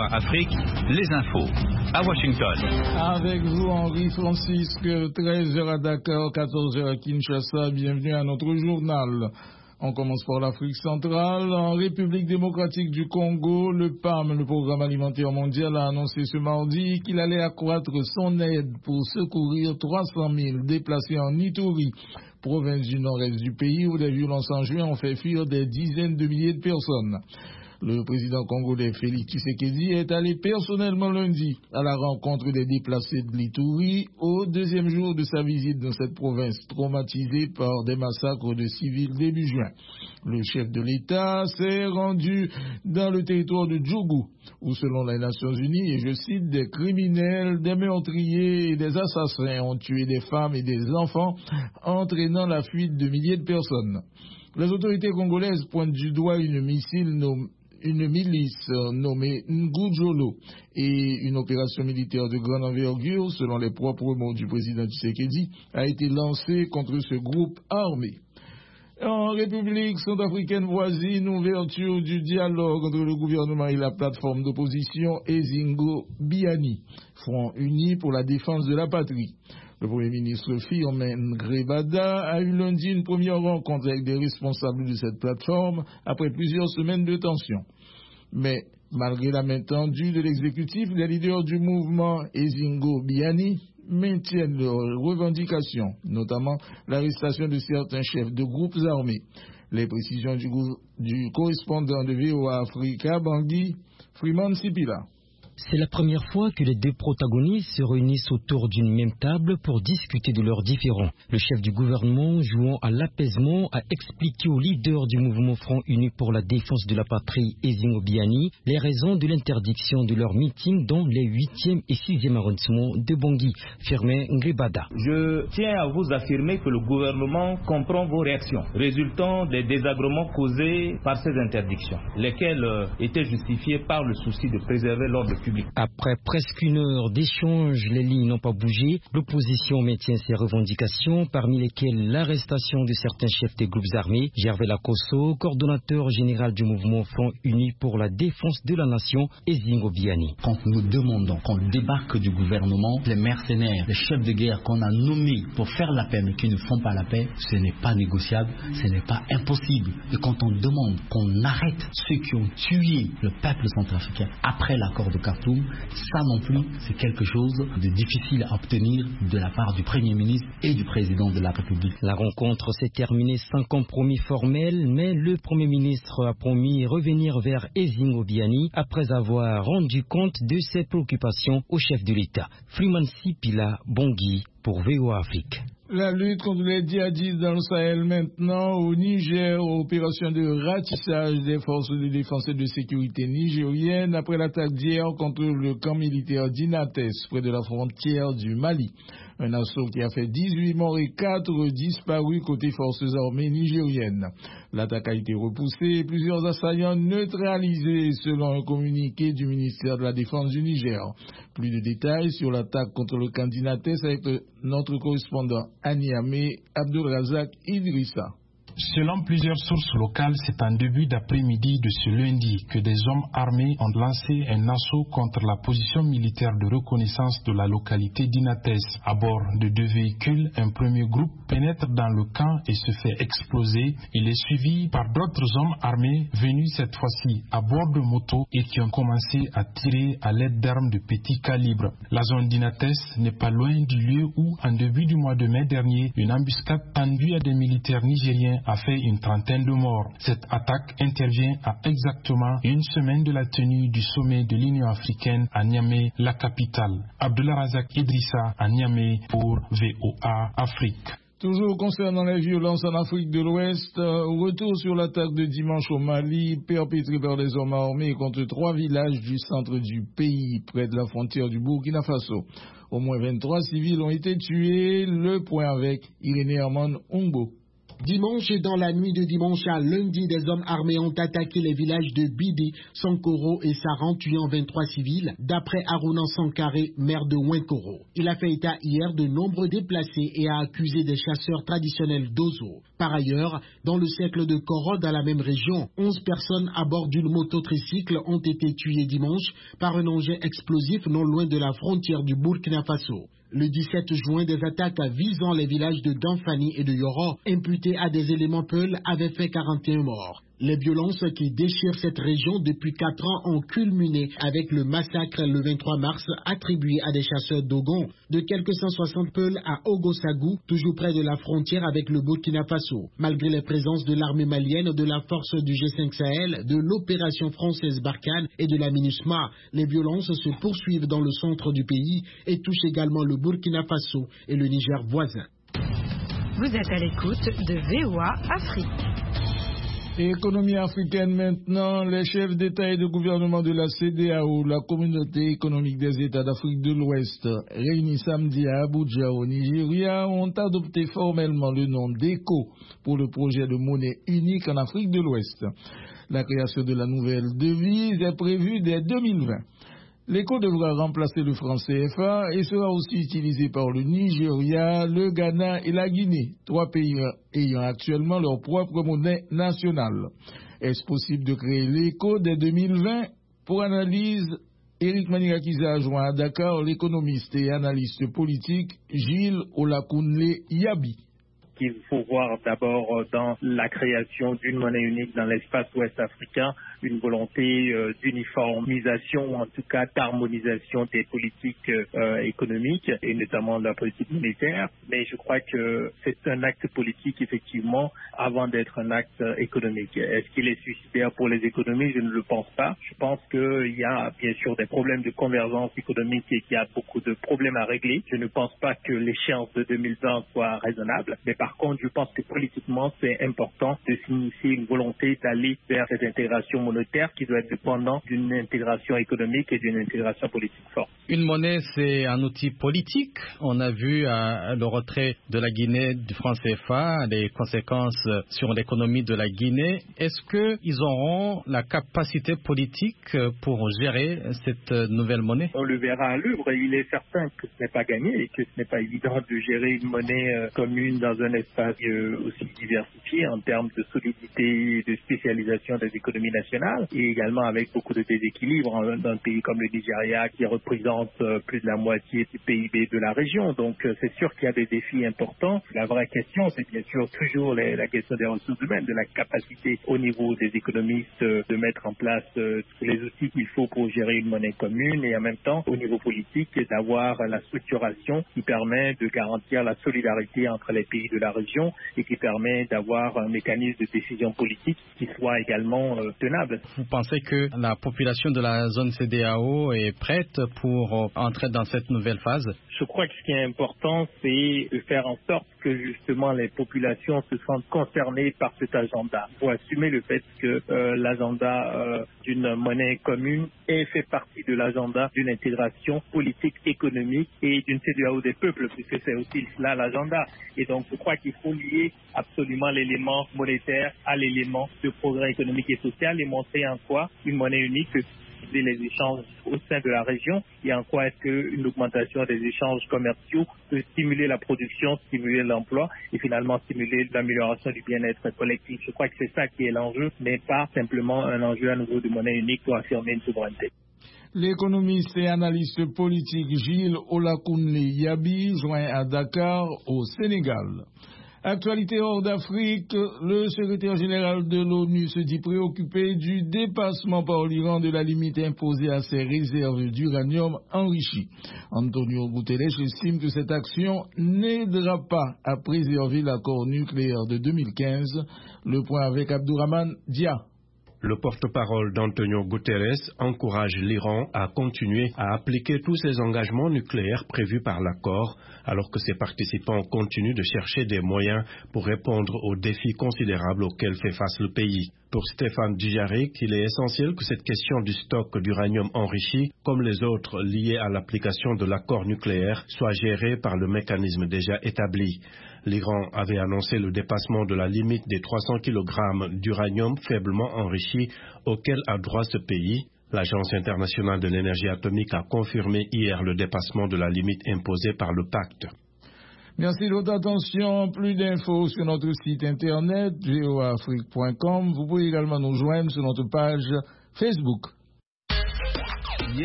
VOA Afrique, les infos. À Washington. Avec vous, Henri Francisque, 13h à Dakar, 14h à Kinshasa. Bienvenue à notre journal. On commence par l'Afrique centrale. En République démocratique du Congo, le PAM, le Programme alimentaire mondial, a annoncé ce mardi qu'il allait accroître son aide pour secourir 300 000 déplacés en Ituri, province du nord-est du pays où des violences en juin ont fait fuir des dizaines de milliers de personnes. Le président congolais Félix Tshisekedi est allé personnellement lundi à la rencontre des déplacés de l'Ituri au deuxième jour de sa visite dans cette province traumatisée par des massacres de civils début juin. Le chef de l'État s'est rendu dans le territoire de Djougou, où selon les Nations Unies, et je cite, des criminels, des meurtriers et des assassins ont tué des femmes et des enfants, entraînant la fuite de milliers de personnes. Les autorités congolaises pointent du doigt une milice nommée Ngujolo et une opération militaire de grande envergure, selon les propres mots du président Tshisekedi, a été lancée contre ce groupe armé. En République centrafricaine voisine, ouverture du dialogue entre le gouvernement et la plateforme d'opposition Ezingo Biani, Front uni pour la défense de la patrie. Le Premier ministre Firmin Ngrebada a eu lundi une première rencontre avec des responsables de cette plateforme après plusieurs semaines de tension. Mais malgré la main tendue de l'exécutif, les leaders du mouvement Ezingo Biani maintiennent leurs revendications, notamment l'arrestation de certains chefs de groupes armés. Les précisions du correspondant de VOA Africa, Bangui, Freeman Sipila. C'est la première fois que les deux protagonistes se réunissent autour d'une même table pour discuter de leurs différends. Le chef du gouvernement, jouant à l'apaisement, a expliqué aux leaders du mouvement Front uni pour la défense de la patrie, Ezingo Biani, les raisons de l'interdiction de leur meeting dans les 8e et 6e arrondissements de Bangui. Firmin Ngrebada. Je tiens à vous affirmer que le gouvernement comprend vos réactions, résultant des désagréments causés par ces interdictions, lesquelles étaient justifiées par le souci de préserver l'ordre public. Après presque une heure d'échange, les lignes n'ont pas bougé. L'opposition maintient ses revendications, parmi lesquelles l'arrestation de certains chefs des groupes armés. Gervais Lakosso, coordonnateur général du mouvement Front uni pour la défense de la nation, Ezingo Biani. Quand nous demandons qu'on débarque du gouvernement, les mercenaires, les chefs de guerre qu'on a nommés pour faire la paix mais qui ne font pas la paix, ce n'est pas négociable, ce n'est pas impossible. Et quand on demande qu'on arrête ceux qui ont tué le peuple centrafricain après l'accord de Khartoum, ça non plus, c'est quelque chose de difficile à obtenir de la part du Premier ministre et du Président de la République. La rencontre s'est terminée sans compromis formel, mais le Premier ministre a promis revenir vers Ezingo Biani après avoir rendu compte de ses préoccupations au chef de l'État. Freeman Sipila, Bangui, pour VOA Afrique. La lutte contre les djihadistes dans le Sahel maintenant. Au Niger, opération de ratissage des forces de défense et de sécurité nigériennes après l'attaque d'hier contre le camp militaire d'Inates près de la frontière du Mali. Un assaut qui a fait 18 morts et 4 disparus côté forces armées nigériennes. L'attaque a été repoussée et plusieurs assaillants neutralisés selon un communiqué du ministère de la Défense du Niger. Plus de détails sur l'attaque contre le camp d'Inates avec notre correspondant à Niamey, Abdelrazak Idrissa. Selon plusieurs sources locales, c'est en début d'après-midi de ce lundi que des hommes armés ont lancé un assaut contre la position militaire de reconnaissance de la localité d'Inates. À bord de 2 véhicules, un premier groupe pénètre dans le camp et se fait exploser. Il est suivi par d'autres hommes armés venus cette fois-ci à bord de motos et qui ont commencé à tirer à l'aide d'armes de petit calibre. La zone d'Inates n'est pas loin du lieu où, en début du mois de mai dernier, une embuscade tendue à des militaires nigériens a fait une trentaine de morts. Cette attaque intervient à exactement une semaine de la tenue du sommet de l'Union africaine à Niamey, la capitale. Abdelrazak Idrissa à Niamey pour VOA Afrique. Toujours concernant les violences en Afrique de l'Ouest, retour sur l'attaque de dimanche au Mali, perpétrée par des hommes armés contre 3 villages du centre du pays, près de la frontière du Burkina Faso. Au moins 23 civils ont été tués. Le point avec Irénée Herman Ongbo. Dimanche et dans la nuit de dimanche à lundi, des hommes armés ont attaqué les villages de Bidi, Sankoro et Saran, tuant 23 civils, d'après Aruna Sankare, maire de Wenkoro. Il a fait état hier de nombreux déplacés et a accusé des chasseurs traditionnels d'Ozo. Par ailleurs, dans le cercle de Koro, dans la même région, 11 personnes à bord d'une moto-tricycle ont été tuées dimanche par un engin explosif non loin de la frontière du Burkina Faso. Le 17 juin, des attaques visant les villages de Danfani et de Yoro, imputées à des éléments Peul, avaient fait 41 morts. Les violences qui déchirent cette région depuis 4 ans ont culminé avec le massacre le 23 mars attribué à des chasseurs Dogon de quelques 160 Peul à Ogosagou, toujours près de la frontière avec le Burkina Faso. Malgré les présences de l'armée malienne, de la force du G5 Sahel, de l'opération française Barkhane et de la MINUSMA, les violences se poursuivent dans le centre du pays et touchent également le Burkina Faso et le Niger voisin. Vous êtes à l'écoute de VOA Afrique. Économie africaine maintenant, les chefs d'État et de gouvernement de la CEDEAO, la communauté économique des États d'Afrique de l'Ouest, réunis samedi à Abuja au Nigeria, ont adopté formellement le nom d'ECO pour le projet de monnaie unique en Afrique de l'Ouest. La création de la nouvelle devise est prévue dès 2020. L'ECO devra remplacer le franc CFA et sera aussi utilisé par le Nigeria, le Ghana et la Guinée, 3 pays ayant actuellement leur propre monnaie nationale. Est-ce possible de créer l'ECO dès 2020? Pour analyse, Éric Manigakiza a joint à Dakar l'économiste et analyste politique Gilles Olakunle Yabi. Il faut voir d'abord dans la création d'une monnaie unique dans l'espace ouest africain une volonté d'uniformisation, ou en tout cas d'harmonisation des politiques économiques et notamment de la politique monétaire. Mais je crois que c'est un acte politique effectivement avant d'être un acte économique. Est-ce qu'il est suicidaire pour les économies? Je ne le pense pas. Je pense qu'il y a bien sûr des problèmes de convergence économique et qu'il y a beaucoup de problèmes à régler. Je ne pense pas que l'échéance de 2020 soit raisonnable. Mais par contre, je pense que politiquement, c'est important de signifier une volonté d'aller vers cette intégration monétaire qui doit être dépendante d'une intégration économique et d'une intégration politique forte. Une monnaie, c'est un outil politique. On a vu le retrait de la Guinée du franc CFA, les conséquences sur l'économie de la Guinée. Est-ce qu'ils auront la capacité politique pour gérer cette nouvelle monnaie? On le verra à l'œuvre. Il est certain que ce n'est pas gagné et que ce n'est pas évident de gérer une monnaie commune dans un espace aussi diversifié en termes de solidité et de spécialisation des économies nationales et également avec beaucoup de déséquilibres dans un pays comme le Nigeria qui représente plus de la moitié du PIB de la région. Donc c'est sûr qu'il y a des défis importants. La vraie question, c'est bien sûr toujours la question des ressources humaines, de la capacité au niveau des économistes de mettre en place tous les outils qu'il faut pour gérer une monnaie commune et en même temps au niveau politique d'avoir la structuration qui permet de garantir la solidarité entre les pays de la région et qui permet d'avoir un mécanisme de décision politique qui soit également tenable. Vous pensez que la population de la zone CEDEAO est prête pour entrer dans cette nouvelle phase? Je crois que ce qui est important, c'est de faire en sorte que justement les populations se sentent concernées par cet agenda. Il faut assumer le fait que l'agenda d'une monnaie commune fait partie de l'agenda d'une intégration politique, économique et d'une CEDEAO des peuples, puisque c'est aussi cela l'agenda. Et donc je crois qu'il faut lier absolument l'élément monétaire à l'élément de progrès économique et social et montrer en quoi une monnaie unique peut stimuler les échanges au sein de la région et en quoi est-ce qu'une augmentation des échanges commerciaux peut stimuler la production, stimuler l'emploi et finalement stimuler l'amélioration du bien-être collectif. Je crois que c'est ça qui est l'enjeu, mais pas simplement un enjeu à nouveau de monnaie unique pour affirmer une souveraineté. L'économiste et analyste politique Gilles Olakunle Yabi, joint à Dakar au Sénégal. Actualité hors d'Afrique, le secrétaire général de l'ONU se dit préoccupé du dépassement par l'Iran de la limite imposée à ses réserves d'uranium enrichi. Antonio Guterres estime que cette action n'aidera pas à préserver l'accord nucléaire de 2015. Le point avec Abdourahmane Dia. Le porte-parole d'Antonio Guterres encourage l'Iran à continuer à appliquer tous ses engagements nucléaires prévus par l'accord, alors que ses participants continuent de chercher des moyens pour répondre aux défis considérables auxquels fait face le pays. Pour Stéphane Dujarric, il est essentiel que cette question du stock d'uranium enrichi, comme les autres liées à l'application de l'accord nucléaire, soit gérée par le mécanisme déjà établi. L'Iran avait annoncé le dépassement de la limite des 300 kg d'uranium faiblement enrichi auquel a droit ce pays. L'Agence internationale de l'énergie atomique a confirmé hier le dépassement de la limite imposée par le pacte. Merci de votre attention. Plus d'infos sur notre site internet voaafrique.com. Vous pouvez également nous joindre sur notre page Facebook.